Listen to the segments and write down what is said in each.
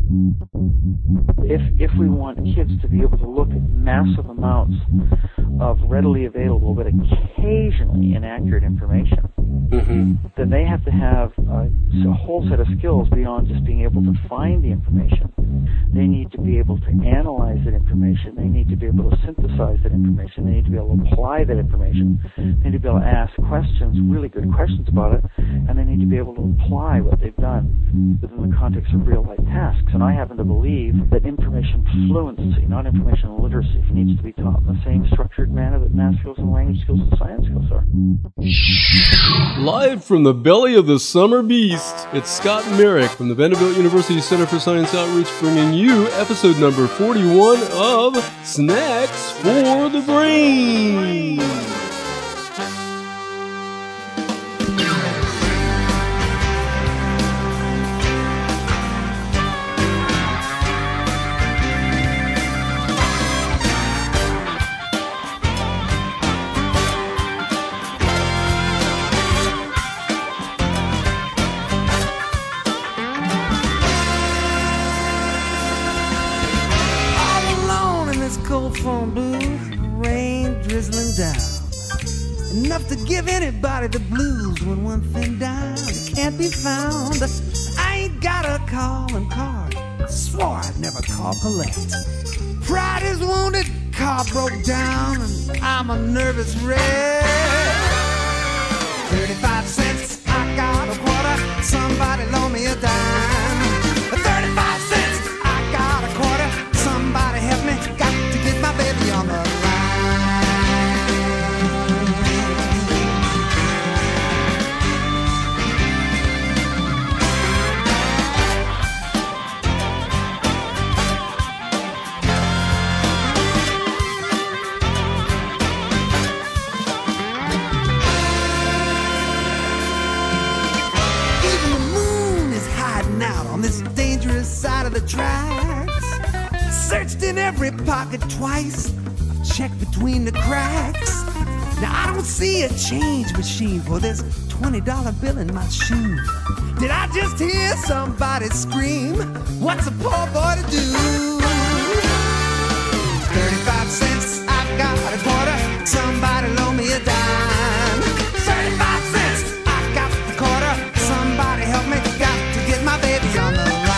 If we want kids to be able to look at massive amounts of readily available but occasionally inaccurate information, then they have to have a whole set of skills beyond just being able to find the information. They need to be able to analyze that information. They need to be able to synthesize that information. They need to be able to apply that information. They need to be able to ask questions, really good questions about it, and they need to be able to apply what they've done within the context of real-life tasks. And I happen to believe that information fluency, not information literacy, needs to be taught in the same structured manner that math skills and language skills and science skills are. Live from the belly of the summer beast, it's Scott Merrick from the Vanderbilt University Center for Science Outreach bringing you episode number 41 of Snacks for the Brain. Enough to give anybody the blues when one thing down can't be found. I ain't got a calling card. Swore I'd never call collect. Pride is wounded, car broke down, and I'm a nervous wreck. 35 cents, I got a quarter. Somebody loan me a dime. 35 cents, I got a quarter. Somebody help me, got to get my baby on the line. Side of the tracks, searched in every pocket twice, checked between the cracks. Now I don't see a change machine for this $20 bill in my shoe. Did I just hear somebody scream? What's a poor boy to do? 35 cents, I got a quarter. Somebody loan me a dime. 35 cents, I got a quarter. Somebody help me, got to get my baby on the line.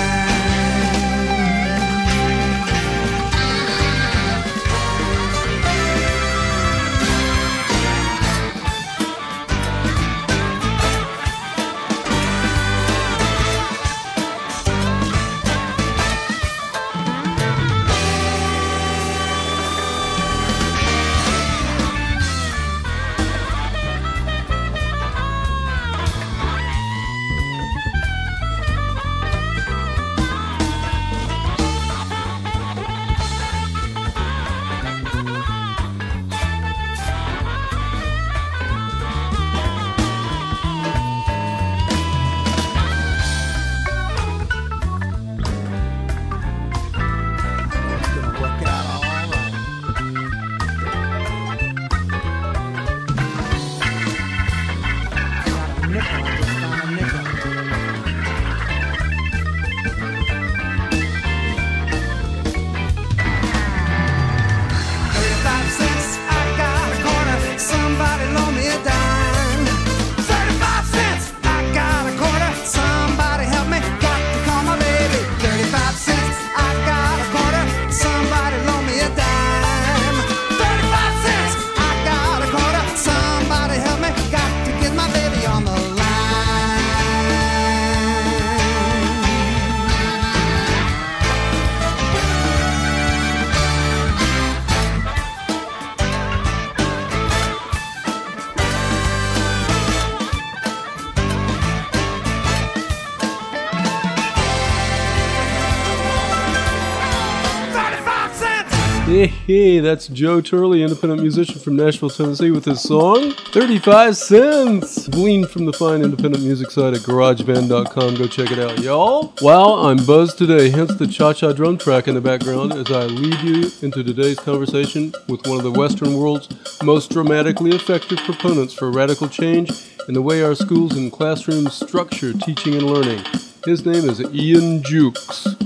Hey, that's Joe Turley, independent musician from Nashville, Tennessee, with his song, 35 Cents, gleaned from the fine independent music site at GarageBand.com. Go check it out, y'all. Wow, I'm buzzed today, hence the cha-cha drum track in the background as I lead you into today's conversation with one of the Western world's most dramatically effective proponents for radical change in the way our schools and classrooms structure teaching and learning. His name is Ian Jukes.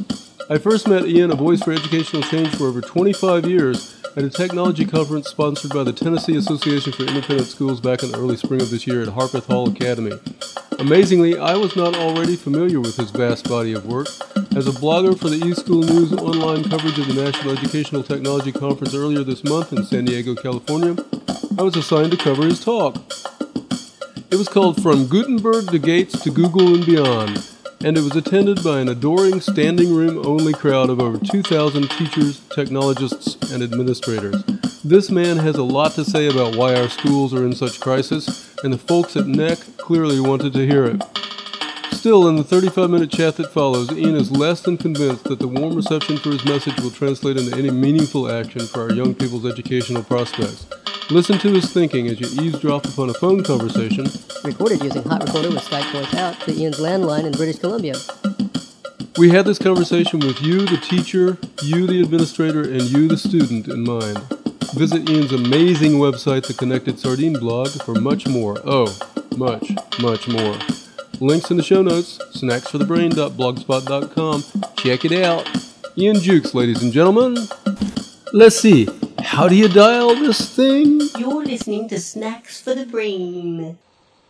I first met Ian, a voice for educational change, for over 25 years at a technology conference sponsored by the Tennessee Association for Independent Schools back in the early spring of this year at Harpeth Hall Academy. Amazingly, I was not already familiar with his vast body of work. As a blogger for the eSchool News online coverage of the National Educational Technology Conference earlier this month in San Diego, California, I was assigned to cover his talk. It was called From Gutenberg to Gates to Google and Beyond, and it was attended by an adoring standing room only crowd of over 2,000 teachers, technologists, and administrators. This man has a lot to say about why our schools are in such crisis, and the folks at NEC clearly wanted to hear it. Still, in the 35-minute chat that follows, Ian is less than convinced that the warm reception for his message will translate into any meaningful action for our young people's educational prospects. Listen to his thinking as you eavesdrop upon a phone conversation recorded using Hot Recorder with Skype voice out to Ian's landline in British Columbia. We had this conversation with you, the teacher, you, the administrator, and you, the student, in mind. Visit Ian's amazing website, the Connected Sardine blog, for much more. Oh, much, much more. Links in the show notes, snacksforthebrain.blogspot.com. Check it out. Ian Jukes, ladies and gentlemen. Let's see. How do you dial this thing? You're listening to Snacks for the Brain.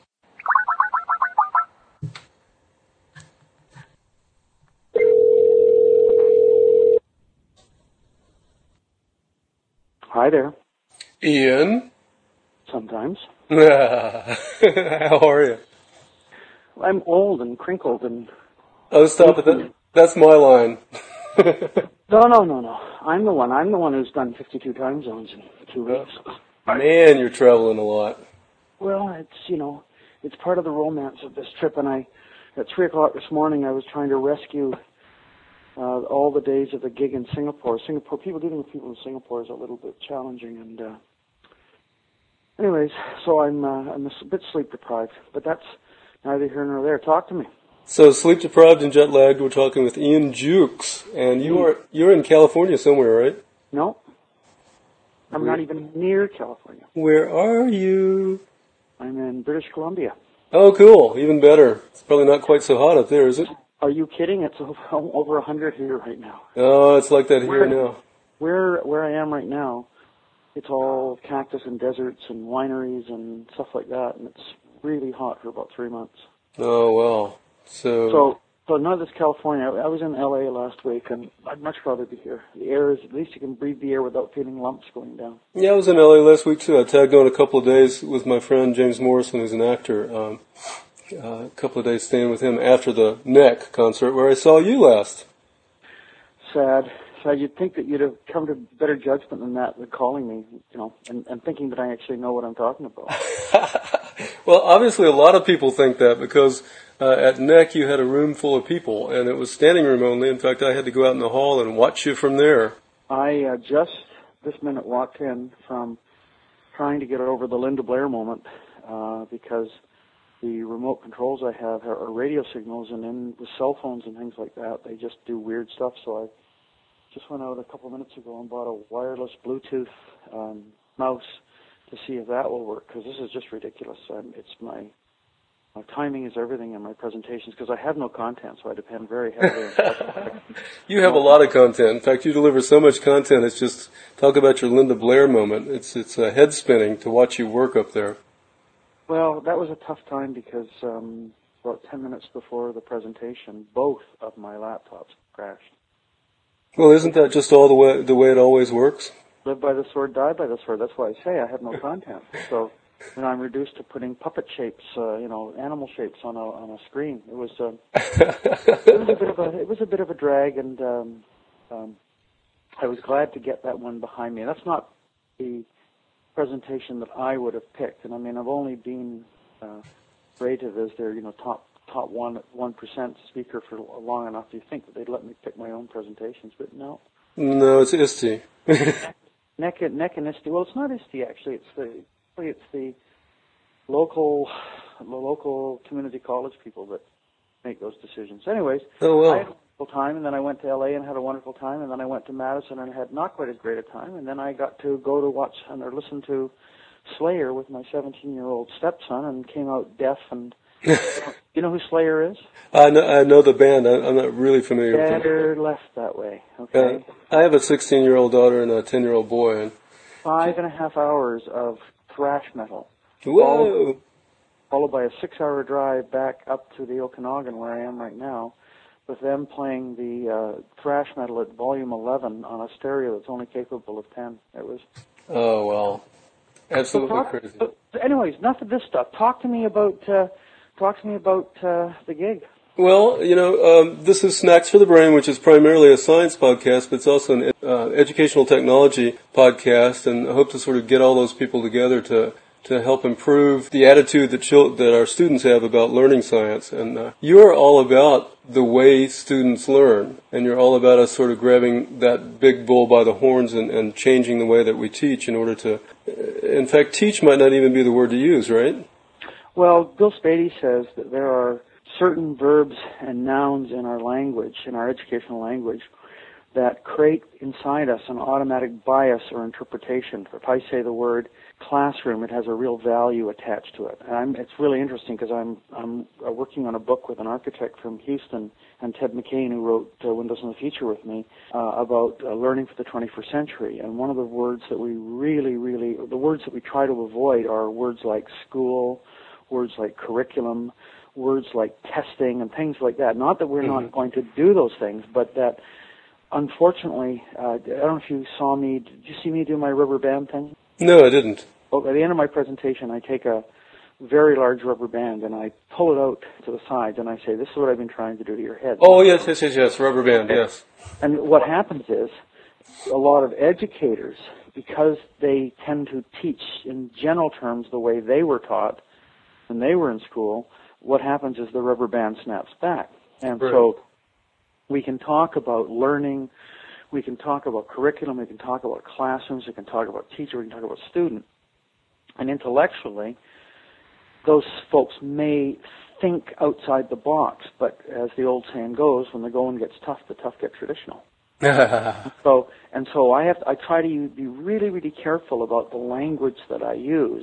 Hi there. Ian? Sometimes. How are you? I'm old and crinkled and... Oh, stop it. That's my line. No. I'm the one who's done 52 time zones in 2 weeks. Man, you're traveling a lot. Well, it's part of the romance of this trip, and at 3 o'clock this morning, I was trying to rescue all the days of the gig in Singapore. Dealing with people in Singapore is a little bit challenging, and anyways, so I'm a bit sleep deprived, but that's neither here nor there. Talk to me. So, sleep deprived and jet lagged, we're talking with Ian Jukes, and you're in California somewhere, right? No. I'm not even near California. Where are you? I'm in British Columbia. Oh, cool. Even better. It's probably not quite so hot up there, is it? Are you kidding? It's over 100 here right now. Oh, it's like that here now. Where I am right now, it's all cactus and deserts and wineries and stuff like that, and it's really hot for about 3 months. Oh, well. So not this California. I was in LA last week, and I'd much rather be here. The air is, at least you can breathe the air without feeling lumps going down. Yeah, I was in LA last week too. I tagged on a couple of days with my friend James Morrison, who's an actor. A couple of days staying with him after the NEC concert where I saw you last. Sad. You'd think that you'd have come to better judgment than that, than calling me, and thinking that I actually know what I'm talking about. Well, obviously a lot of people think that because at NEC you had a room full of people and it was standing room only. In fact, I had to go out in the hall and watch you from there. I just this minute walked in from trying to get over the Linda Blair moment because the remote controls I have are radio signals, and then with cell phones and things like that, they just do weird stuff. So I just went out a couple of minutes ago and bought a wireless Bluetooth mouse to see if that will work, because this is just ridiculous. It's my timing is everything in my presentations, because I have no content, so I depend very heavily on You have a lot of content. In fact, you deliver so much content, it's just, talk about your Linda Blair moment. It's head spinning to watch you work up there. Well, that was a tough time because about 10 minutes before the presentation, both of my laptops crashed. Well, isn't that just all the way it always works? Live by the sword, die by the sword. That's why I say I have no content. So when I'm reduced to putting puppet shapes, animal shapes on a screen, it was a bit of a drag, and I was glad to get that one behind me. And that's not the presentation that I would have picked. And I mean, I've only been rated as their top 1% speaker for long enough. Do you think that they'd let me pick my own presentations? But no. No, it's ISTE. NEC and ISTE. Well, it's not ISTE actually. It's the local community college people that make those decisions. Anyways, oh well. I had a wonderful time, and then I went to LA and had a wonderful time, and then I went to Madison and had not quite as great a time, and then I got to go to watch or listen to Slayer with my 17-year-old stepson, and came out deaf and You know who Slayer is? I know the band. I'm not really familiar with them. Better left that way, okay? I have a 16-year-old daughter and a 10-year-old boy. And 5.5 hours of thrash metal. whoa! Followed by a 6-hour drive back up to the Okanagan, where I am right now, with them playing the thrash metal at volume 11 on a stereo that's only capable of 10. It was... Oh, well. Absolutely crazy. Anyways, enough of this stuff. Talk to me about the gig. Well, this is Snacks for the Brain, which is primarily a science podcast, but it's also an educational technology podcast, and I hope to sort of get all those people together to help improve the attitude that our students have about learning science. And you are all about the way students learn, and you're all about us sort of grabbing that big bull by the horns and changing the way that we teach in order to, in fact, teach might not even be the word to use, right? Well, Bill Spady says that there are certain verbs and nouns in our language, in our educational language, that create inside us an automatic bias or interpretation. If I say the word classroom, it has a real value attached to it. And it's really interesting because I'm working on a book with an architect from Houston, and Ted McCain, who wrote Windows in the Future with me, about learning for the 21st century. And one of the words that we the words that we try to avoid are words like school, words like curriculum, words like testing, and things like that. Not that we're not going to do those things, but that, unfortunately, I don't know if you saw me. Did you see me do my rubber band thing? No, I didn't. Well, at the end of my presentation, I take a very large rubber band and I pull it out to the sides and I say, "This is what I've been trying to do to your head." Oh, yes, rubber band, yes. And what happens is, a lot of educators, because they tend to teach in general terms the way they were taught when they were in school, what happens is the rubber band snaps back. And so we can talk about learning, we can talk about curriculum, we can talk about classrooms, we can talk about teacher, we can talk about student. And intellectually, those folks may think outside the box, but as the old saying goes, when the going gets tough, the tough get traditional. So I try to be really, really careful about the language that I use.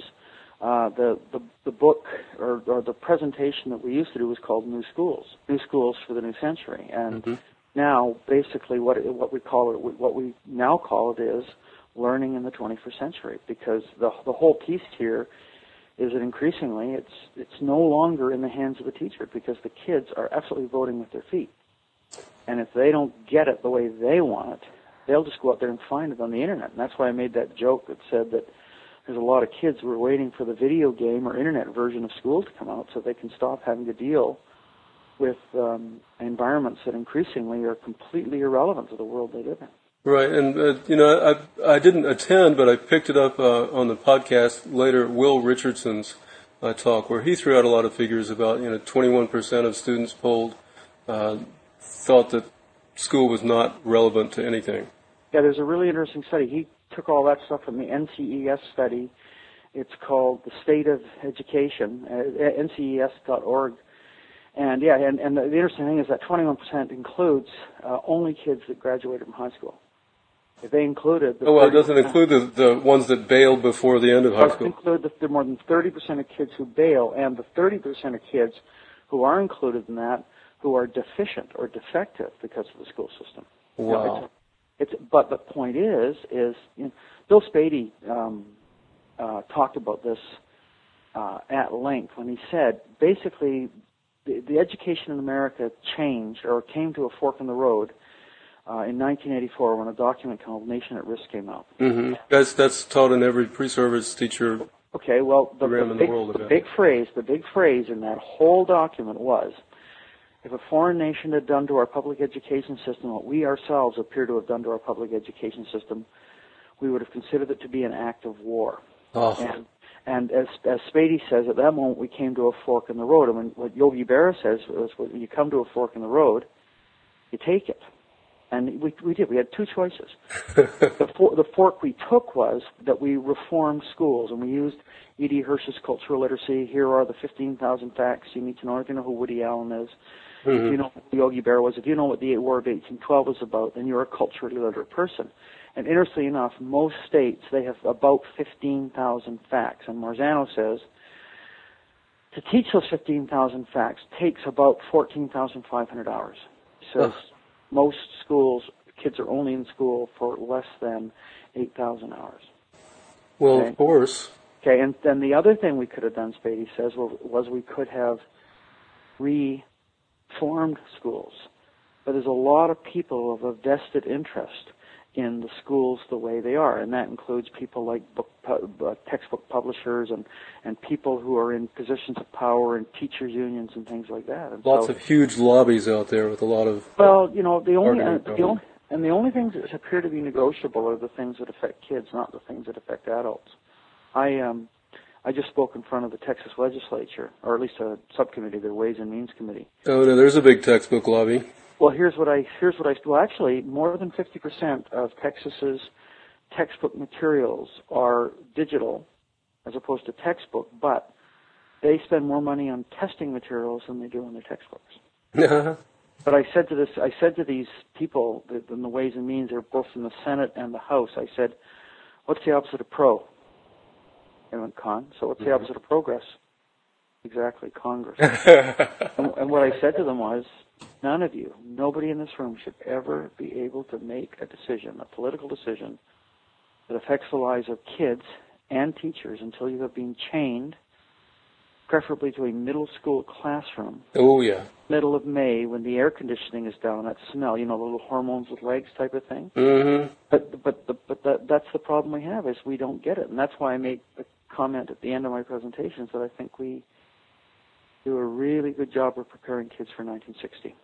The book or the presentation that we used to do was called New Schools for the New Century, and now basically what we now call it is learning in the 21st century, because the whole piece here is that increasingly it's no longer in the hands of the teacher, because the kids are absolutely voting with their feet, and if they don't get it the way they want it, they'll just go out there and find it on the internet. And that's why I made that joke that said that there's a lot of kids who are waiting for the video game or internet version of school to come out so they can stop having to deal with environments that increasingly are completely irrelevant to the world they live in. Right, and I didn't attend, but I picked it up on the podcast later, Will Richardson's talk, where he threw out a lot of figures about 21% of students polled thought that school was not relevant to anything. Yeah, there's a really interesting study. He took all that stuff from the NCES study. It's called The State of Education, NCES.org. And and the interesting thing is that 21% includes only kids that graduated from high school. If they included... it doesn't include the ones that bailed before the end of high school. It includes the more than 30% of kids who bail, and the 30% of kids who are included in that who are deficient or defective because of the school system. Wow. But the point is Bill Spady talked about this at length when he said basically the education in America changed or came to a fork in the road in 1984 when a document called Nation at Risk came out. Mm-hmm. That's taught in every pre-service teacher. Okay, well the big phrase in that whole document was, if a foreign nation had done to our public education system what we ourselves appear to have done to our public education system, we would have considered it to be an act of war. Oh. And as Spady says, at that moment we came to a fork in the road. And what Yogi Berra says was, when you come to a fork in the road, you take it. And we did. We had two choices. The fork we took was that we reformed schools, and we used E.D. Hirsch's cultural literacy. Here are the 15,000 facts you need to know. If you know who Woody Allen is, if you know who Yogi Berra was, if you know what the War of 1812 was about, then you're a culturally literate person. And interestingly enough, most states, they have about 15,000 facts. And Marzano says to teach those 15,000 facts takes about 14,500 hours. So most schools, kids are only in school for less than 8,000 hours. Well, okay? Of course. Okay, and then the other thing we could have done, Spady says, was we could have reformed schools. But there's a lot of people of a vested interest in the schools the way they are, and that includes people like textbook publishers and people who are in positions of power and teachers' unions and things like that. And lots of huge lobbies out there with a lot of... Well, you know, the only things that appear to be negotiable are the things that affect kids, not the things that affect adults. I just spoke in front of the Texas legislature, or at least a subcommittee, their Ways and Means Committee. Oh, no, there's a big textbook lobby. Well, well, actually, more than 50% of Texas's textbook materials are digital as opposed to textbook, but they spend more money on testing materials than they do on their textbooks. But I said to these people in the Ways and Means, they're both in the Senate and the House, I said, what's the opposite of pro? They went con. So what's the opposite of progress? Exactly, Congress. and what I said to them was, none of you, nobody in this room should ever be able to make a decision, a political decision, that affects the lives of kids and teachers until you have been chained, preferably to a middle school classroom. Oh, yeah. Middle of May, when the air conditioning is down, that smell, you know, the little hormones with legs type of thing. Mm-hmm. But that's the problem we have, is we don't get it. And that's why I made the comment at the end of my presentations that I think we do a really good job of preparing kids for 1960.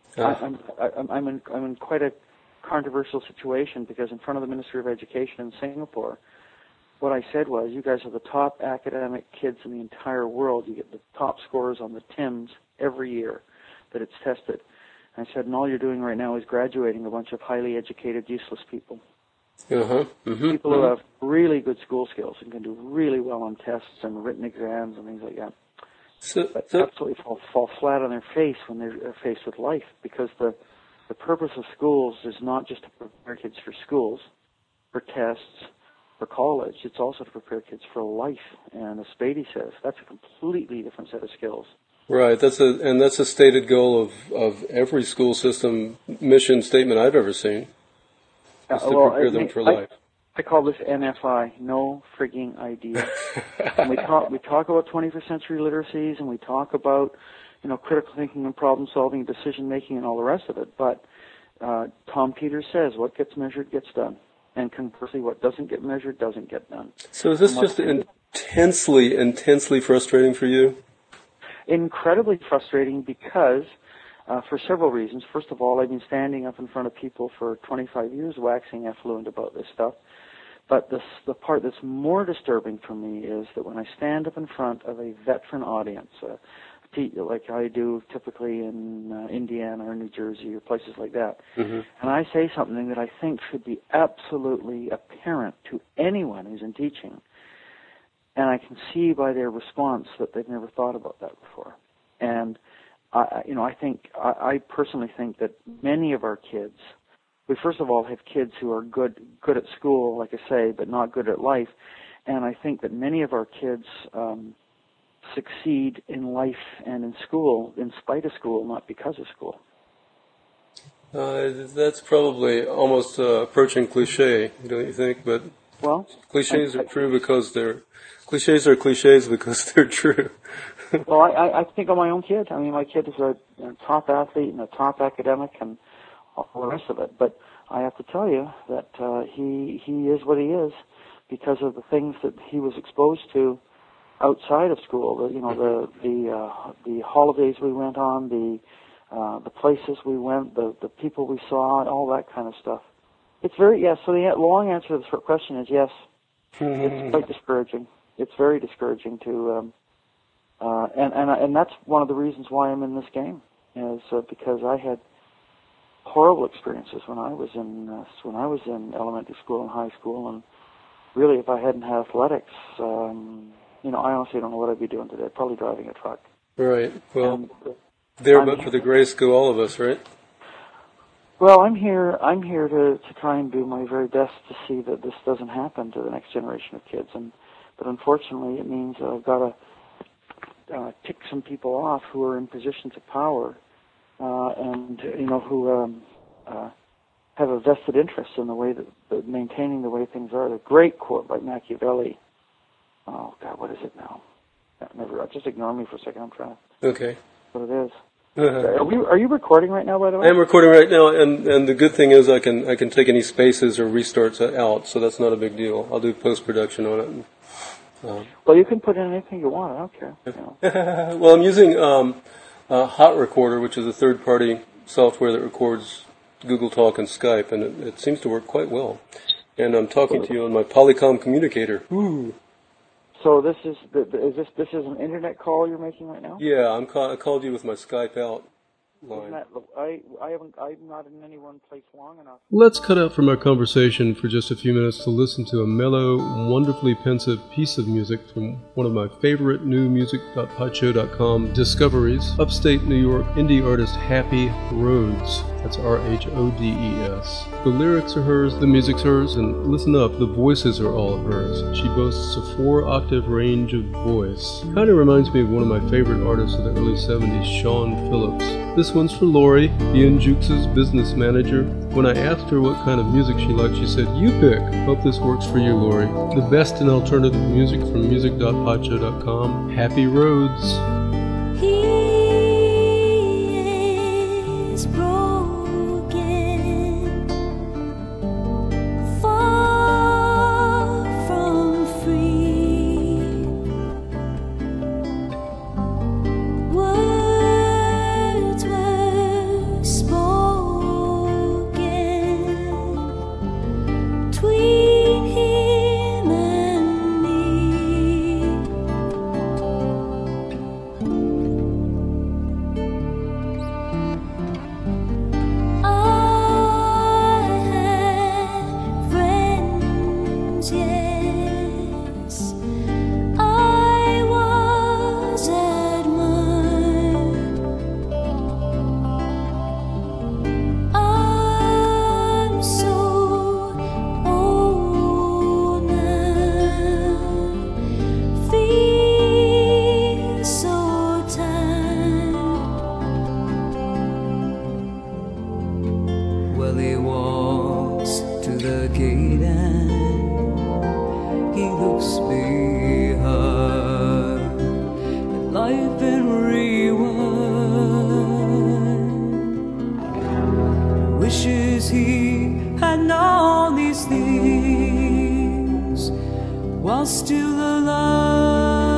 I'm in quite a controversial situation, because in front of the Ministry of Education in Singapore, what I said was, you guys are the top academic kids in the entire world. You get the top scores on the TIMS every year that it's tested. And I said, and all you're doing right now is graduating a bunch of highly educated, useless people. People who have really good school skills and can do really well on tests and written exams and things like that. But absolutely fall flat on their face when they're faced with life, because the purpose of schools is not just to prepare kids for schools, for tests, for college. It's also to prepare kids for life. And as Spady says, that's a completely different set of skills. Right. That's a stated goal of every school system mission statement I've ever seen. Is to prepare them for life. I call this NFI, no frigging idea. And we talk about 21st century literacies, and we talk about, you know, critical thinking and problem solving, decision making, and all the rest of it. But Tom Peters says, what gets measured gets done, and conversely, what doesn't get measured doesn't get done. So is this just intensely frustrating for you? Incredibly frustrating, because for several reasons. First of all, I've been standing up in front of people for 25 years waxing effluent about this stuff. But the part that's more disturbing for me is that when I stand up in front of a veteran audience, like I do typically in Indiana or New Jersey or places like that, and I say something that I think should be absolutely apparent to anyone who's in teaching, and I can see by their response that they've never thought about that before. And I personally think that many of our kids, we first of all have kids who are good at school, like I say, but not good at life. And I think that many of our kids succeed in life and in school in spite of school, not because of school. That's probably almost approaching cliche, don't you think? But well, cliches are true because they're cliches are cliches because they're true. Well, I think of my own kid. I mean, my kid is a top athlete and a top academic and all the rest of it. But I have to tell you that he is what he is because of the things that he was exposed to outside of school. The holidays we went on, the places we went, the people we saw, and all that kind of stuff. It's very So the long answer to the short question is yes. It's quite discouraging. It's very discouraging to. And that's one of the reasons why I'm in this game, is because I had horrible experiences when I was in elementary school and high school, and really, if I hadn't had athletics, I honestly don't know what I'd be doing today. Probably driving a truck. Right. Well, but for the grace go all of us, right? Well, I'm here to try and do my very best to see that this doesn't happen to the next generation of kids, but unfortunately, it means I've got to tick some people off who are in positions of power, and who have a vested interest in the way that maintaining the way things are. The great quote by Machiavelli. Oh God, what is it now? Just ignore me for a second. I'm trying to. Okay. What it is. Are you recording right now, by the way? I am recording right now, and the good thing is I can take any spaces or restarts out, so that's not a big deal. I'll do post-production on it. Well, you can put in anything you want. I don't care. Well, I'm using Hot Recorder, which is a third-party software that records Google Talk and Skype, and it seems to work quite well. And I'm talking to you on my Polycom communicator. Ooh. So this is an internet call you're making right now? Yeah, I called you with my Skype out line. I'm not in any one place long enough. Let's cut out from our conversation for just a few minutes to listen to a mellow, wonderfully pensive piece of music from one of my favorite new music.podshow.com discoveries, upstate New York indie artist Happy Rhodes. That's R-H-O-D-E-S. The lyrics are hers, the music's hers, and listen up, the voices are all hers. She boasts a 4-octave range of voice. Kind of reminds me of one of my favorite artists of the early 70s, Sean Phillips. This one's for Lori, Ian Jukes' business manager. When I asked her what kind of music she liked, she said, "You pick. Hope this works for you, Lori." The best in alternative music from music.podshow.com. Happy Rhodes. He is broken, far from free. Words were spoken between him and me. I had friends, yes. I was admired. I'm so old now, feel so tired. Well, he walks to the gate and he looks behind at life and rewind. Wishes he had known these things while still alive.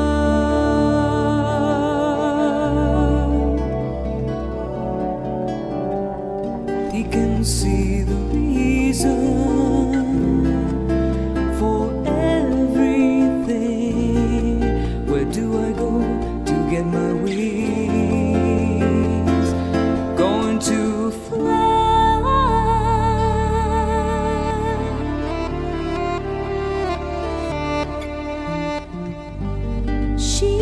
He can see the reason for everything. Where do I go to get my wings? Going to fly. She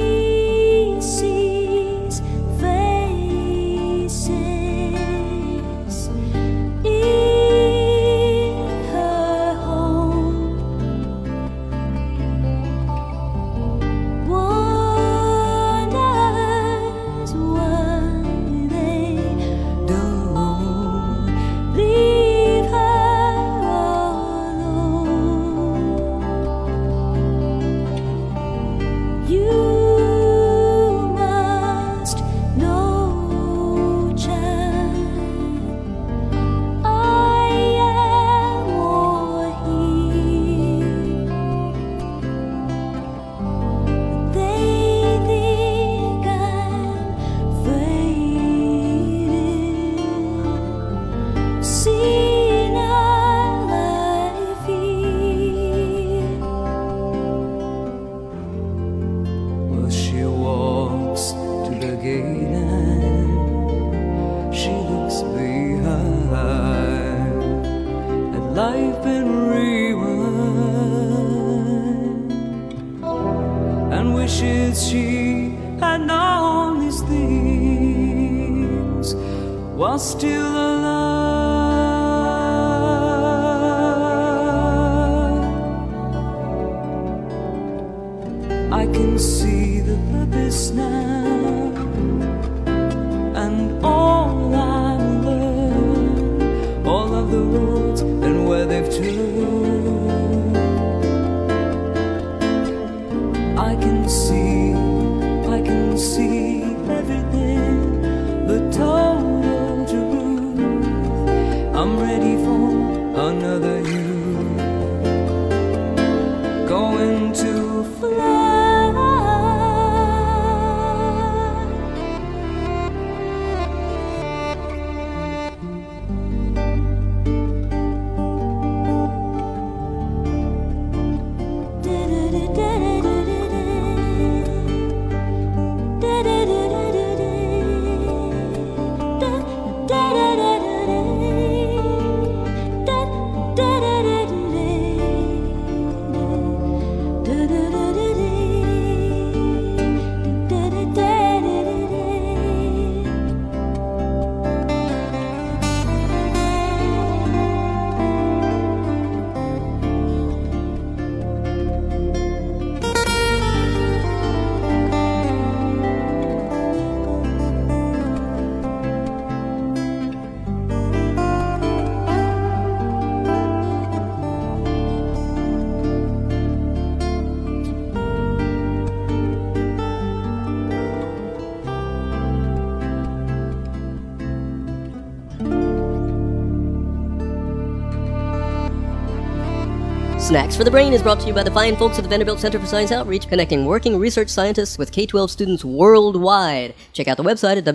sees faces in her home. Wonders why they don't leave her alone. You must know, child, I am or he. They think I'm faded, seeing our life here. Well, she walks to the gate and she looks behind at life and rewind, and wishes she had known these things while still alive. I can see the purpose the roads and where they've turned. I can see everything, the total truth. I'm ready for another you, going to fly. Snacks for the Brain is brought to you by the fine folks at the Vanderbilt Center for Science Outreach, connecting working research scientists with K-12 students worldwide. Check out the website at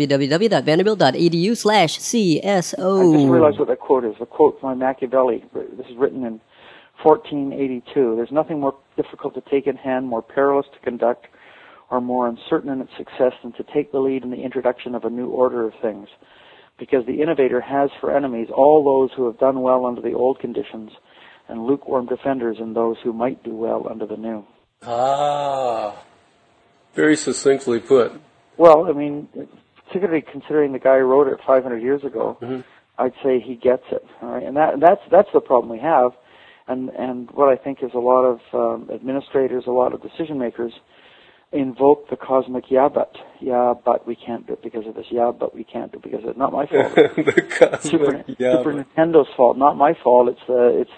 www.vanderbilt.edu/CSO. I just realized what that quote is. A quote by Machiavelli. This is written in 1482. There's nothing more difficult to take in hand, more perilous to conduct, or more uncertain in its success than to take the lead in the introduction of a new order of things. Because the innovator has for enemies all those who have done well under the old conditions, and lukewarm defenders in those who might do well under the new. Ah, very succinctly put. Well, I mean, particularly considering the guy who wrote it 500 years ago, I'd say he gets it. All right, and that's the problem we have, and what I think is a lot of administrators, a lot of decision makers, invoke the cosmic yeah, but we can't do it because of this. Yeah, but we can't do it because of it. Not my fault. The cosmic Super Nintendo's fault. Not my fault. It's the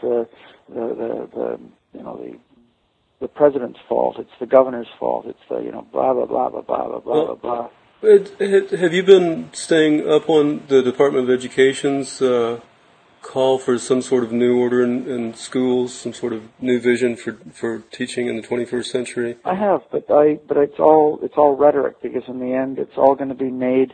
president's fault. It's the governor's fault. It's the blah blah blah blah blah blah blah blah. Have you been staying up on the Department of Education's call for some sort of new order in schools, some sort of new vision for teaching in the 21st century? I have, but it's all rhetoric, because in the end it's all going to be made.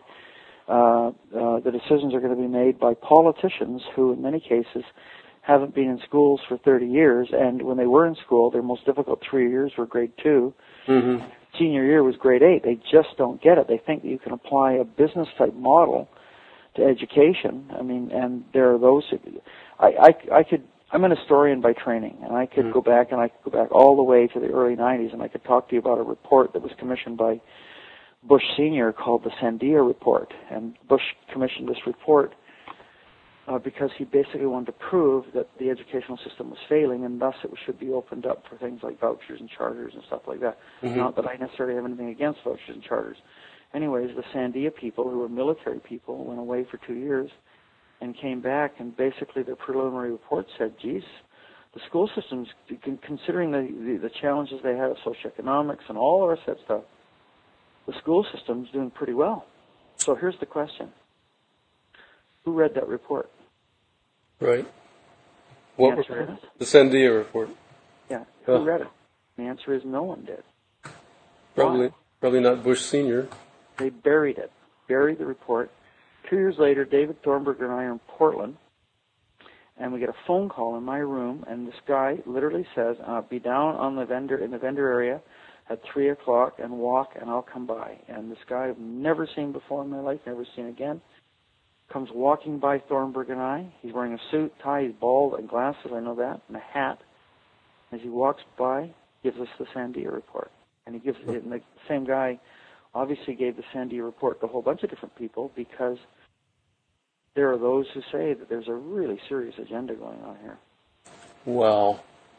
The decisions are going to be made by politicians who, in many cases, haven't been in schools for 30 years, and when they were in school, their most difficult 3 years were grade 2. Mm-hmm. Senior year was grade 8. They just don't get it. They think that you can apply a business type model to education. I mean, and there are those who, I'm an historian by training, and I could go back all the way to the early 90s, and I could talk to you about a report that was commissioned by Bush Sr. called the Sandia Report. And Bush commissioned this report because he basically wanted to prove that the educational system was failing, and thus it should be opened up for things like vouchers and charters and stuff like that. Mm-hmm. Not that I necessarily have anything against vouchers and charters. Anyways, the Sandia people, who were military people, went away for 2 years and came back, and basically their preliminary report said, geez, the school systems, considering the challenges they had of socioeconomics and all the rest of that stuff, the school system's doing pretty well. So here's the question. Who read that report? Right. What report? The Sandia report. Yeah. Who read it? The answer is no one did. Probably not Bush Sr. They buried the report. 2 years later, David Thornburger and I are in Portland, and we get a phone call in my room, and this guy literally says, be down in the vendor area at 3 o'clock and walk, and I'll come by. And this guy I've never seen before in my life, never seen again, comes walking by Thornburg and I. He's wearing a suit, tie, he's bald, and glasses, I know that, and a hat. As he walks by, gives us the Sandia report. And he gives it, and the same guy obviously gave the Sandia report to a whole bunch of different people, because there are those who say that there's a really serious agenda going on here. Wow.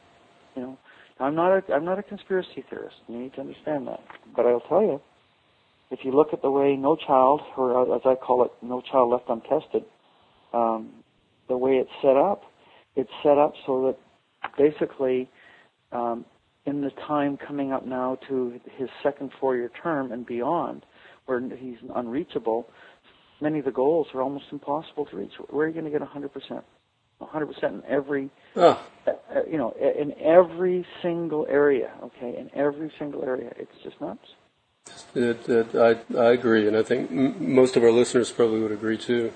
I'm not a conspiracy theorist. You need to understand that. But I'll tell you, if you look at the way No Child, or as I call it, No Child Left Untested, the way it's set up so that basically in the time coming up now to his second 4-year term and beyond, where he's unreachable, many of the goals are almost impossible to reach. Where are you going to get 100%? 100% in every, in every single area, okay? In every single area. It's just nuts. I agree, and I think most of our listeners probably would agree too.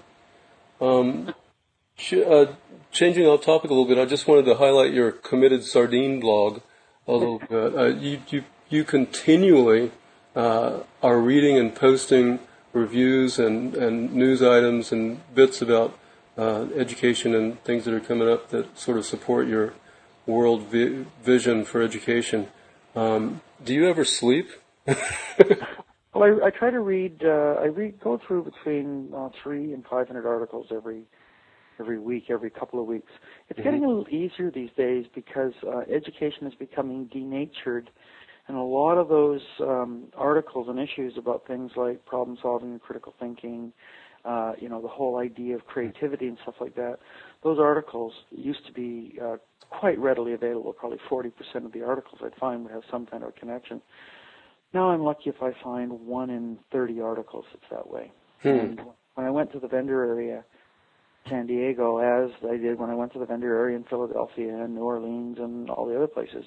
Changing off topic a little bit, I just wanted to highlight your Committed Sardine blog a little bit. You continually are reading and posting reviews and news items and bits about education and things that are coming up that sort of support your world vision for education. Do you ever sleep? Well, I try to read. Go through between 300 and 500 articles every week, every couple of weeks. It's getting a little easier these days because education is becoming denatured, and a lot of those articles and issues about things like problem solving and critical thinking, the whole idea of creativity and stuff like that. Those articles used to be quite readily available. Probably 40% of the articles I'd find would have some kind of connection. Now I'm lucky if I find 1 in 30 articles that's that way. And when I went to the vendor area, San Diego, as I did when I went to the vendor area in Philadelphia and New Orleans and all the other places,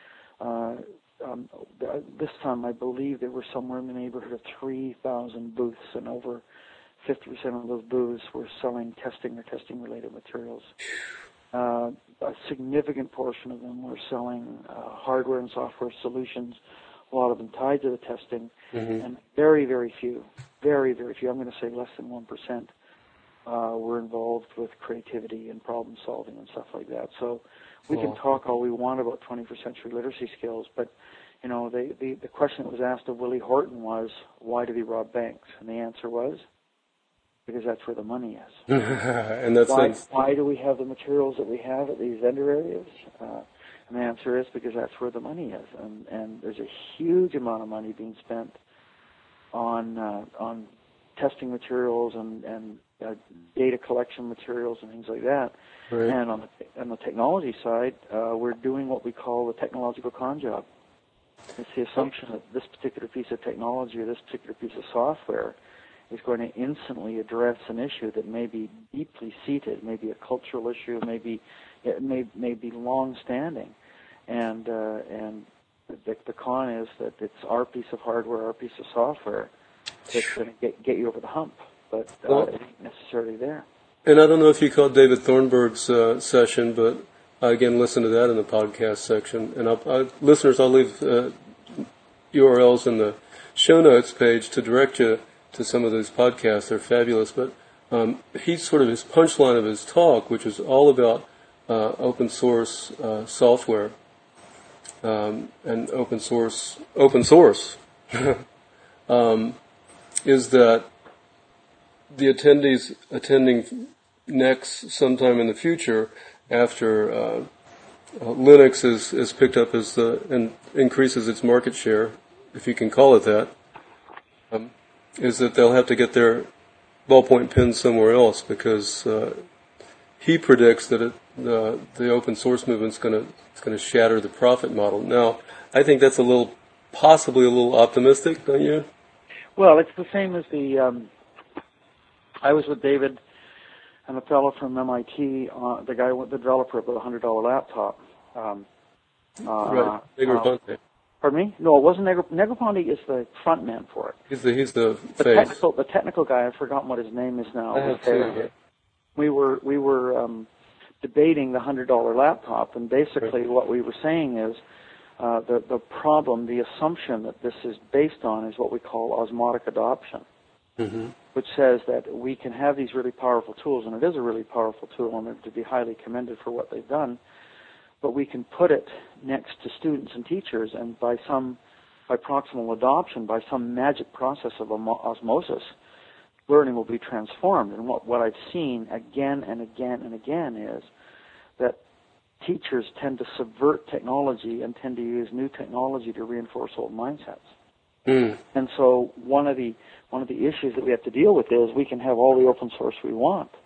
this time I believe there were somewhere in the neighborhood of 3,000 booths, and over 50% of those booths were selling testing or testing-related materials. A significant portion of them were selling hardware and software solutions, a lot of them tied to the testing, and very, very few, I'm going to say less than 1%, were involved with creativity and problem solving and stuff like that. So we can talk all we want about 21st century literacy skills, but the question that was asked of Willie Horton was, why did he rob banks? And the answer was, because that's where the money is. And that's why do we have the materials that we have at these vendor areas? And the answer is because that's where the money is. And there's a huge amount of money being spent on testing materials and data collection materials and things like that. Right. And on the technology side, we're doing what we call the technological con job. It's the assumption that this particular piece of technology or this particular piece of software is going to instantly address an issue that may be deeply seated, maybe a cultural issue, maybe it may be long-standing, and the con is that it's our piece of hardware, our piece of software that's going to get you over the hump, but it ain't necessarily there. And I don't know if you caught David Thornburg's session, but again, listen to that in the podcast section. And listeners, I'll leave URLs in the show notes page to direct you to some of those podcasts. They're fabulous. But he's sort of his punchline of his talk, which is all about open source software and open source, is that the attendees attending next sometime in the future, after Linux is picked up and increases its market share, if you can call it that, is that they'll have to get their ballpoint pens somewhere else, because he predicts that the open source movement's going to shatter the profit model. Now, I think that's possibly a little optimistic, don't you? Well, it's the same as I was with David and a fellow from MIT, the developer of the $100 laptop. Right, Negroponte. Pardon me? No, it wasn't Negroponte. Is the front man for it. He's the face. The technical guy. I've forgotten what his name is now. Too. We were debating the $100 laptop, and basically what we were saying is the problem, the assumption that this is based on, is what we call osmotic adoption. Which says that we can have these really powerful tools, and it is a really powerful tool, and they're to be highly commended for what they've done, but we can put it next to students and teachers, and by proximal adoption, by some magic process of osmosis, learning will be transformed. And what I've seen again and again and again is that teachers tend to subvert technology and tend to use new technology to reinforce old mindsets. And so one of the issues that we have to deal with is we can have all the open source we want,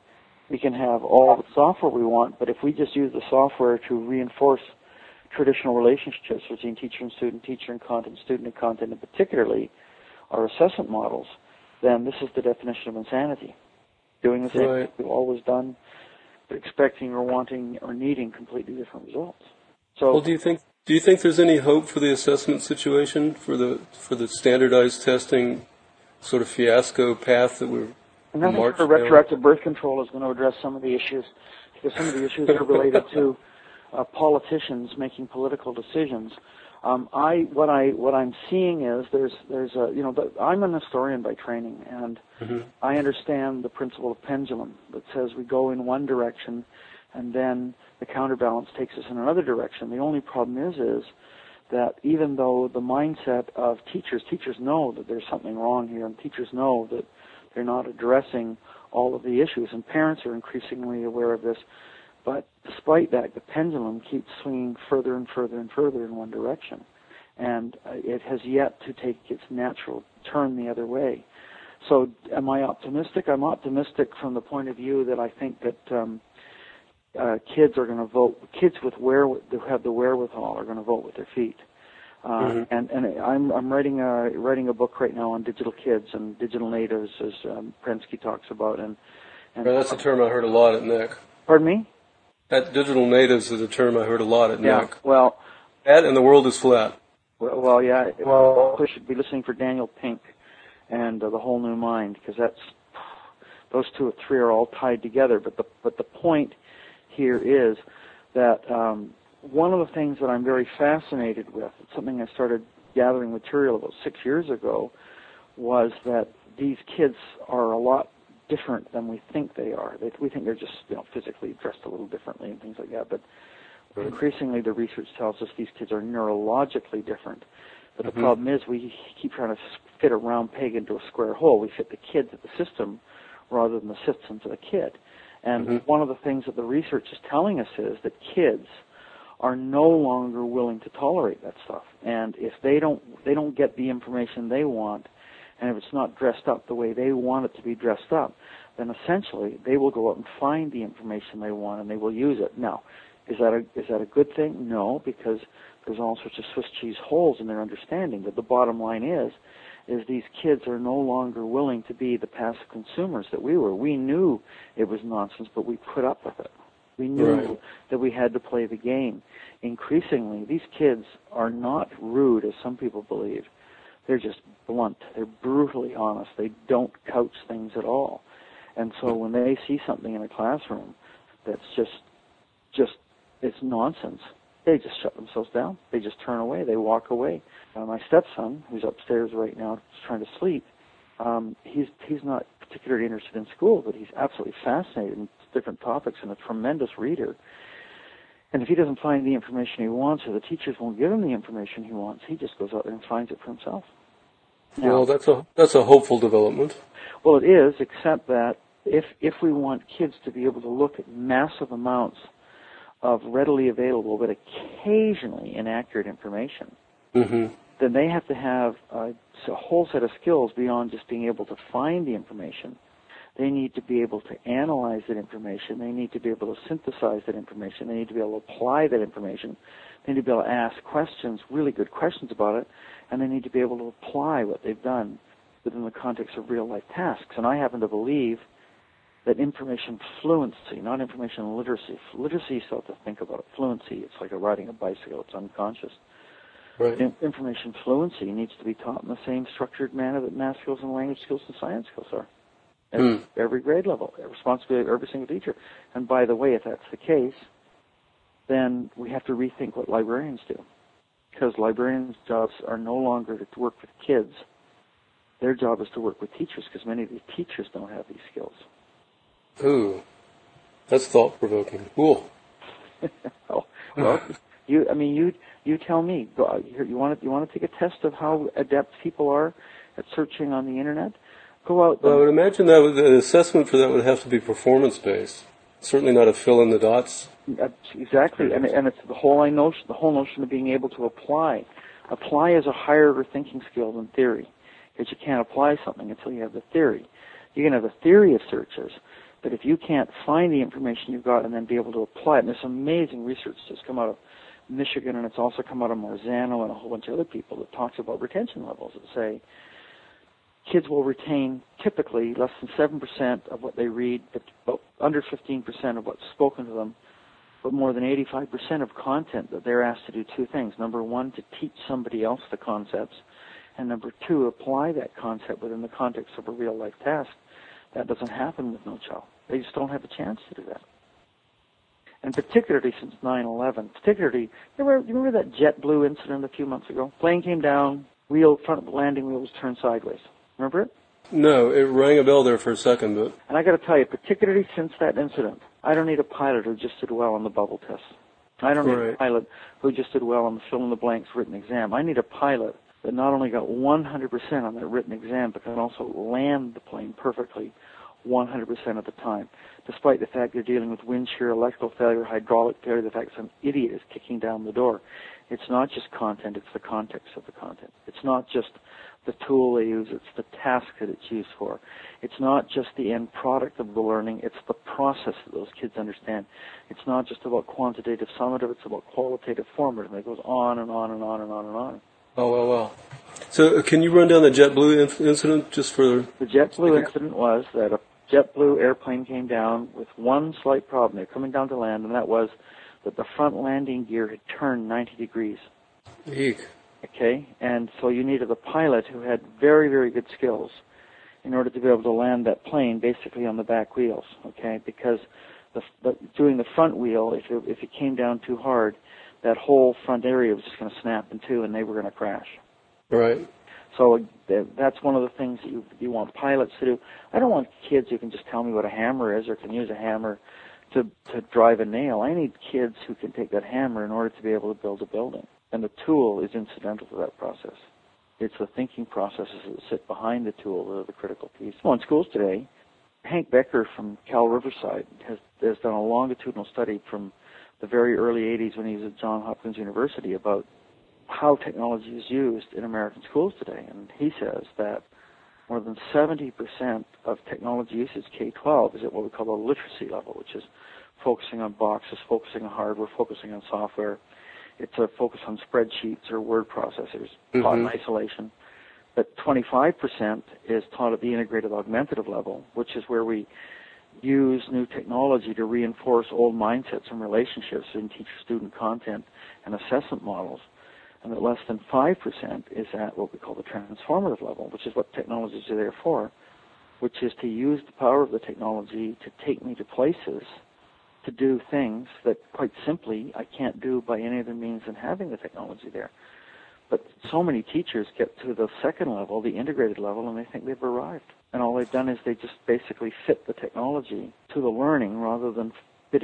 We can have all the software we want, but if we just use the software to reinforce traditional relationships between teacher and student, teacher and content, student and content, and particularly our assessment models, then this is the definition of insanity. Doing the same thing we've always done, but expecting or wanting or needing completely different results. So, well, do you think there's any hope for the assessment situation, for the standardized testing sort of fiasco path that we're nothing marching for retroactive birth control is going to address some of the issues, because some of the issues are related to politicians making political decisions. What I'm seeing is I'm an historian by training, and I understand the principle of pendulum that says we go in one direction, and then the counterbalance takes us in another direction. The only problem is that even though the mindset of teachers know that there's something wrong here, and teachers know that they're not addressing all of the issues, and parents are increasingly aware of this, but despite that, the pendulum keeps swinging further and further and further in one direction, and it has yet to take its natural turn the other way. So am I optimistic? I'm optimistic from the point of view that I think that kids are going to vote. Kids who have the wherewithal are going to vote with their feet. And I'm writing a book right now on digital kids and digital natives, as Prensky talks about. And that's a term I heard a lot at NEC. Pardon me? That digital natives is a term I heard a lot at NEC. Well, that and the world is flat. Well, yeah. Well, we should be listening for Daniel Pink and The Whole New Mind, because those two or three are all tied together. But the point here is that one of the things that I'm very fascinated with, something I started gathering material about 6 years ago, was that these kids are a lot different than we think they are. We think they're just physically dressed a little differently and things like that, but increasingly the research tells us these kids are neurologically different. But the problem is we keep trying to fit a round peg into a square hole. We fit the kid to the system rather than the system to the kid. And one of the things that the research is telling us is that kids are no longer willing to tolerate that stuff. And if they don't get the information they want, and if it's not dressed up the way they want it to be dressed up, then essentially they will go out and find the information they want and they will use it. Now, is that a good thing? No, because there's all sorts of Swiss cheese holes in their understanding. But the bottom line is these kids are no longer willing to be the passive consumers that we were. We knew it was nonsense, but we put up with it. We knew that we had to play the game. Increasingly, these kids are not rude, as some people believe. They're just blunt. They're brutally honest. They don't couch things at all. And so when they see something in a classroom that's just it's nonsense, they just shut themselves down. They just turn away. They walk away. My stepson, who's upstairs right now trying to sleep, he's not particularly interested in school, but he's absolutely fascinated in different topics and a tremendous reader. And if he doesn't find the information he wants, or the teachers won't give him the information he wants, he just goes out there and finds it for himself. Now, well, that's a hopeful development. Well, it is, except that if we want kids to be able to look at massive amounts of readily available but occasionally inaccurate information, then they have to have a whole set of skills beyond just being able to find the information. They need to be able to analyze that information. They need to be able to synthesize that information. They need to be able to apply that information. They need to be able to ask questions, really good questions about it, and they need to be able to apply what they've done within the context of real-life tasks. And I happen to believe that information fluency, not information literacy. Literacy, you still have to think about it. Fluency, it's like riding a bicycle. It's unconscious. Right. Information fluency needs to be taught in the same structured manner that math skills and language skills and science skills are. At every grade level, responsibility of every single teacher. And by the way, if that's the case, then we have to rethink what librarians do. Because librarians' jobs are no longer to work with kids. Their job is to work with teachers, because many of the teachers don't have these skills. Ooh, that's thought-provoking. Cool. Well, you tell me. You want to take a test of how adept people are at searching on the internet? Go out. Well, I would imagine that the assessment for that would have to be performance-based. Certainly not a fill-in-the-dots. Exactly, and it's the whole notion of being able to apply. Apply is a higher order thinking skill than theory, because you can't apply something until you have the theory. You can have the theory of searches, But if you can't find the information you've got and then be able to apply it, and there's some amazing research that's come out of Michigan, and it's also come out of Marzano and a whole bunch of other people that talks about retention levels that say kids will retain typically less than 7% of what they read, but about under 15% of what's spoken to them, but more than 85% of content that they're asked to do two things. Number one, to teach somebody else the concepts, and number two, apply that concept within the context of a real-life task. That doesn't happen with no child. They just don't have a chance to do that. And particularly since 9/11, particularly, you remember that JetBlue incident a few months ago? Plane came down, front landing wheel was turned sideways. Remember it? No, it rang a bell there for a second, but... And I got to tell you, particularly since that incident, I don't need a pilot who just did well on the bubble test. I don't need a pilot who just did well on the fill-in-the-blanks written exam. I need a pilot that not only got 100% on that written exam, but can also land the plane perfectly 100% of the time, despite the fact you're dealing with wind shear, electrical failure, hydraulic failure, the fact some idiot is kicking down the door. It's not just content, it's the context of the content. It's not just the tool they use, it's the task that it's used for. It's not just the end product of the learning, it's the process that those kids understand. It's not just about quantitative summative, it's about qualitative formative, and it goes on and on and on and on and on. Oh, well. So can you run down the JetBlue incident just for... The JetBlue incident was that a JetBlue airplane came down with one slight problem. They're coming down to land, and that was that the front landing gear had turned 90 degrees. Eek. Okay, and so you needed a pilot who had very, very good skills in order to be able to land that plane basically on the back wheels, okay, because doing the front wheel, if it came down too hard, that whole front area was just going to snap in two and they were going to crash. Right. So that's one of the things that you want pilots to do. I don't want kids who can just tell me what a hammer is or can use a hammer to drive a nail. I need kids who can take that hammer in order to be able to build a building. And the tool is incidental to that process. It's the thinking processes that sit behind the tool that are the critical piece. Well, in schools today, Hank Becker from Cal Riverside has done a longitudinal study from the very early 80s when he was at Johns Hopkins University about how technology is used in American schools today. And he says that more than 70% of technology usage K-12 is at what we call the literacy level, which is focusing on boxes, focusing on hardware, focusing on software. It's a focus on spreadsheets or word processors, taught in isolation. But 25% is taught at the integrated augmentative level, which is where we use new technology to reinforce old mindsets and relationships in teacher-student content and assessment models. And that less than 5% is at what we call the transformative level, which is what technologies are there for, which is to use the power of the technology to take me to places to do things that, quite simply, I can't do by any other means than having the technology there. But so many teachers get to the second level, the integrated level, and they think they've arrived. And all they've done is they just basically fit the technology to the learning rather than fit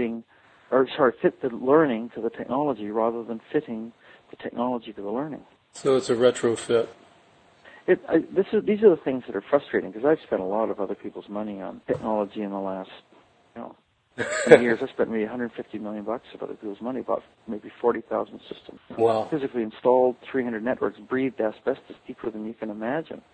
the learning to the technology rather than fitting the technology to the learning. So it's a retrofit. These are the things that are frustrating because I've spent a lot of other people's money on technology in the last, 20 years. I spent maybe $150 million of other people's money, about maybe 40,000 systems. Wow. Physically installed 300 networks, breathed asbestos deeper than you can imagine.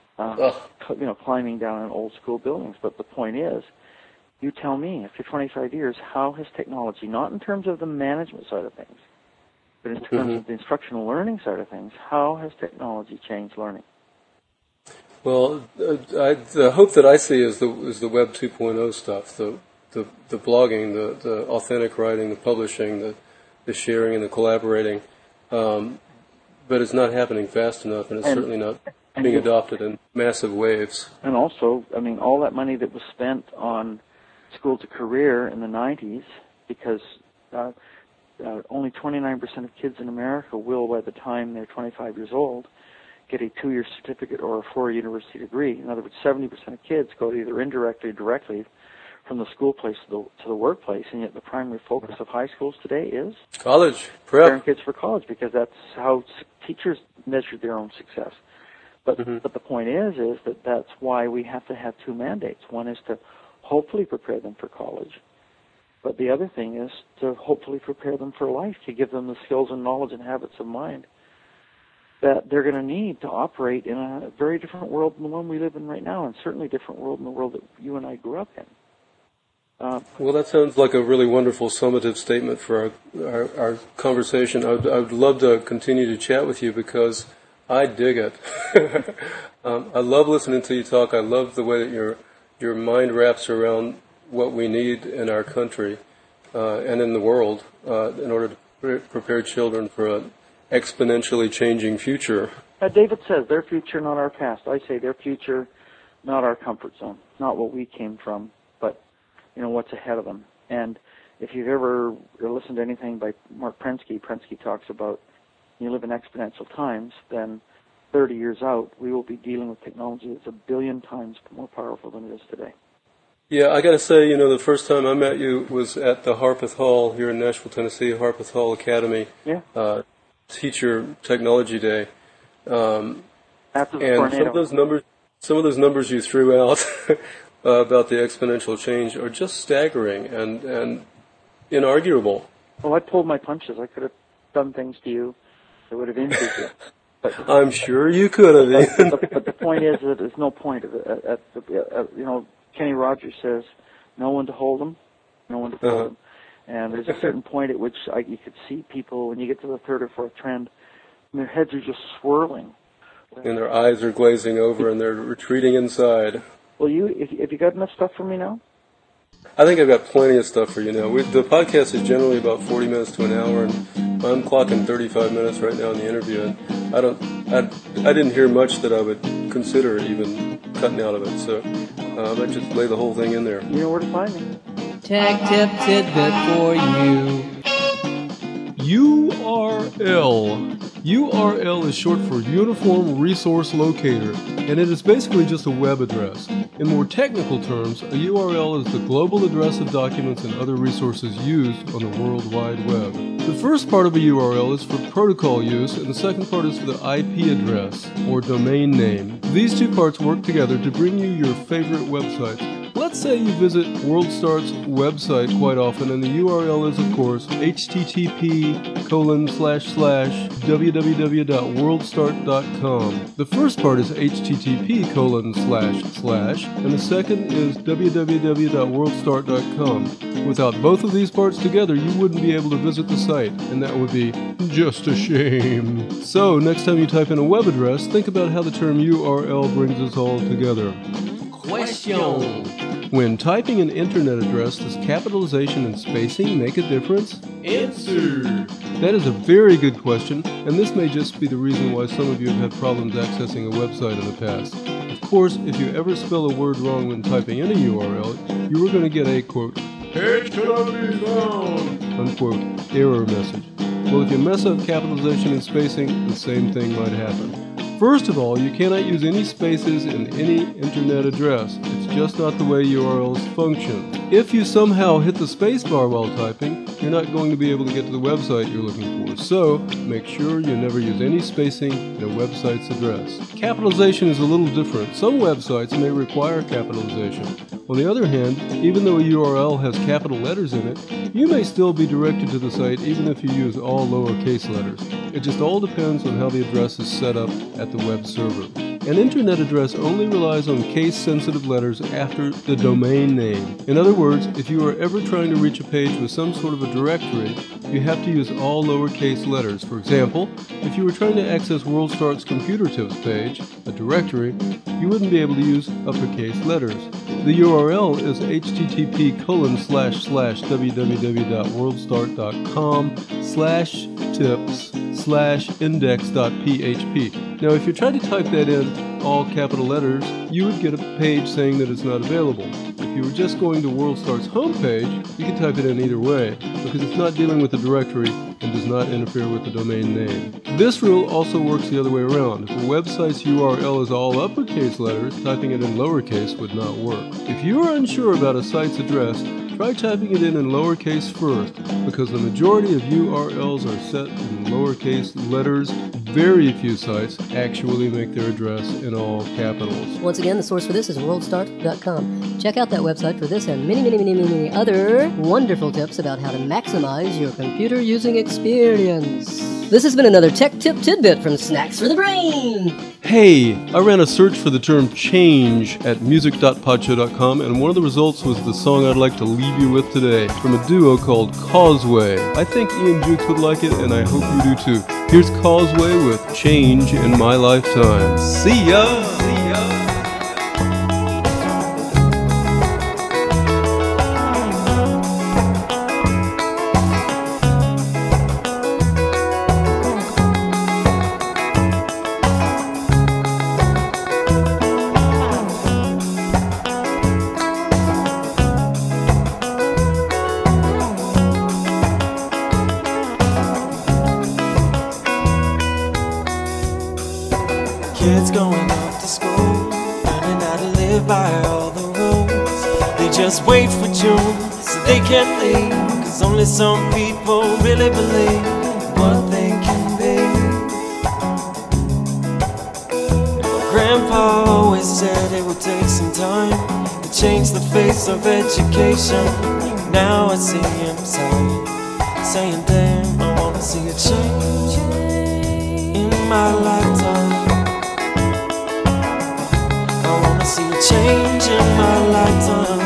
Climbing down in old school buildings. But the point is, you tell me, after 25 years, how has technology, not in terms of the management side of things, but in terms of the instructional learning side of things, how has technology changed learning? Well, the hope that I see is the Web 2.0 stuff, the blogging, the authentic writing, the publishing, the sharing, and the collaborating. But it's not happening fast enough, and it's certainly not being adopted in massive waves. And also, all that money that was spent on school to career in the 90s, because only 29% of kids in America will, by the time they're 25 years old, get a 2-year certificate or a 4-year university degree. In other words, 70% of kids go either indirectly or directly from the school place to the workplace, and yet the primary focus of high schools today is college, preparing kids for college, because that's how teachers measure their own success. But the point is that that's why we have to have two mandates. One is to hopefully prepare them for college, but the other thing is to hopefully prepare them for life, to give them the skills and knowledge and habits of mind that they're going to need to operate in a very different world than the one we live in right now, and certainly a different world than the world that you and I grew up in. Well, that sounds like a really wonderful summative statement for our conversation. I would love to continue to chat with you because I dig it. I love listening to you talk. I love the way that your mind wraps around what we need in our country and in the world in order to prepare children for an exponentially changing future. David says, their future, not our past. I say their future, not our comfort zone, not what we came from, but what's ahead of them. And if you've ever listened to anything by Mark Prensky talks about you live in exponential times, then 30 years out, we will be dealing with technology that's 1 billion times more powerful than it is today. Yeah, I got to say, the first time I met you was at the Harpeth Hall here in Nashville, Tennessee, Harpeth Hall Academy, Teacher Technology Day. After the and tornado. some of those numbers you threw out about the exponential change are just staggering and inarguable. Well, I pulled my punches. I could have done things to you that would have injured you. But, I'm sure you could have. but the point is that there's no point of it. Kenny Rogers says, no one to hold them, no one to hold them. And there's a certain point at which you could see people, when you get to the third or fourth trend, and their heads are just swirling. And their eyes are glazing over and they're retreating inside. Well, have you got enough stuff for me now? I think I've got plenty of stuff for you now. The podcast is generally about 40 minutes to an hour, and I'm clocking 35 minutes right now in the interview. And I didn't hear much that I would consider even cutting out of it, so I might just lay the whole thing in there. You know where to find me. Tech tip tidbit for you. URL. URL is short for Uniform Resource Locator, and it is basically just a web address. In more technical terms, a URL is the global address of documents and other resources used on the World Wide Web. The first part of a URL is for protocol use, and the second part is for the IP address, or domain name. These two parts work together to bring you your favorite websites. Let's say you visit WorldStart's website quite often, and the URL is, of course, http://www.worldstart.com. The first part is http:// and the second is www.worldstart.com. Without both of these parts together, you wouldn't be able to visit the site, and that would be just a shame. So, next time you type in a web address, think about how the term URL brings us all together. Question. When typing an internet address, does capitalization and spacing make a difference? Answer. That is a very good question, and this may just be the reason why some of you have had problems accessing a website in the past. Of course, if you ever spell a word wrong when typing in a URL, you are going to get a, quote, "page cannot be found," unquote, error message. Well, if you mess up capitalization and spacing, the same thing might happen. First of all, you cannot use any spaces in any internet address. It's just not the way URLs function. If you somehow hit the spacebar while typing, you're not going to be able to get to the website you're looking for. So, make sure you never use any spacing in a website's address. Capitalization is a little different. Some websites may require capitalization. On the other hand, even though a URL has capital letters in it, you may still be directed to the site even if you use all lowercase letters. It just all depends on how the address is set up at the web server. An internet address only relies on case-sensitive letters after the domain name. In other words, if you are ever trying to reach a page with some sort of a directory, you have to use all lowercase letters. For example, if you were trying to access WorldStart's computer tips page, a directory, you wouldn't be able to use uppercase letters. The URL is http://www.worldstar.com/tips/index.php. Now, if you try to type that in all capital letters, you would get a page saying that it's not available. If you were just going to WorldStart's homepage, you can type it in either way, because it's not dealing with the directory and does not interfere with the domain name. This rule also works the other way around. If a website's URL is all uppercase letters, typing it in lowercase would not work. If you are unsure about a site's address, try typing it in lowercase first, because the majority of URLs are set in lowercase letters. Very few sites actually make their address in all capitals. Once again, the source for this is worldstart.com. Check out that website for this and many other wonderful tips about how to maximize your computer using experience. This has been another Tech Tip Tidbit from Snacks for the Brain. Hey, I ran a search for the term change at music.podshow.com, and one of the results was the song I'd like to leave you with today from a duo called Causeway. I think Ian Jukes would like it, and I hope you do too. Here's Causeway with Change in My Lifetime. See ya! See ya! Kids going off to school, learning how to live by all the rules. They just wait for June so they can leave, 'cause only some people really believe what they can be. My grandpa always said it would take some time to change the face of education. Now I see him saying, damn, I wanna see a change in my lifetime. See a change in my lifetime.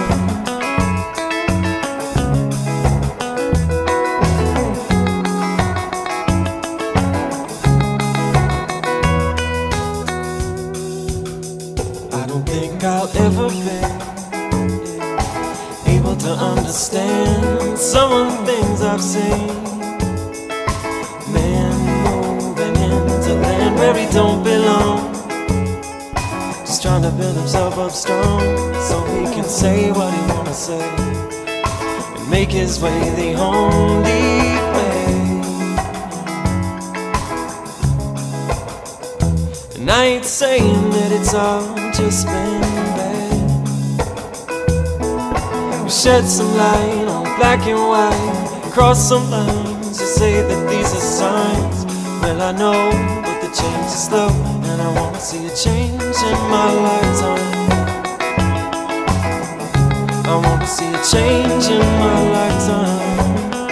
I don't think I'll ever be able to understand some of the things I've seen. Man moving into land where he don't belong, trying to build himself up strong so he can say what he wanna say and make his way the home deep way. And I ain't saying that it's all just been bad. We shed some light on black and white, cross some lines to say that these are signs. Well, I know, but the change is slow, and I wanna see a change in my lifetime. I wanna see a change in my lifetime.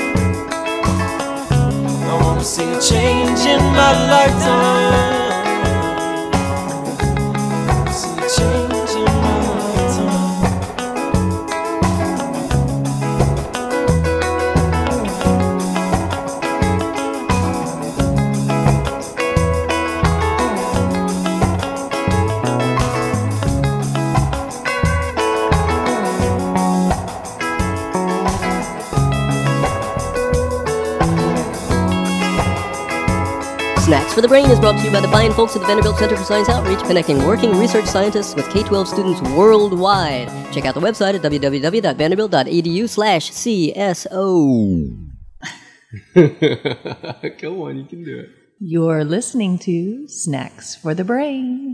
I wanna see a change in my lifetime. I wanna see a change in my lifetime. Snacks for the Brain is brought to you by the fine folks at the Vanderbilt Center for Science Outreach, connecting working research scientists with K-12 students worldwide. Check out the website at www.vanderbilt.edu/CSO. Come on, you can do it. You're listening to Snacks for the Brain.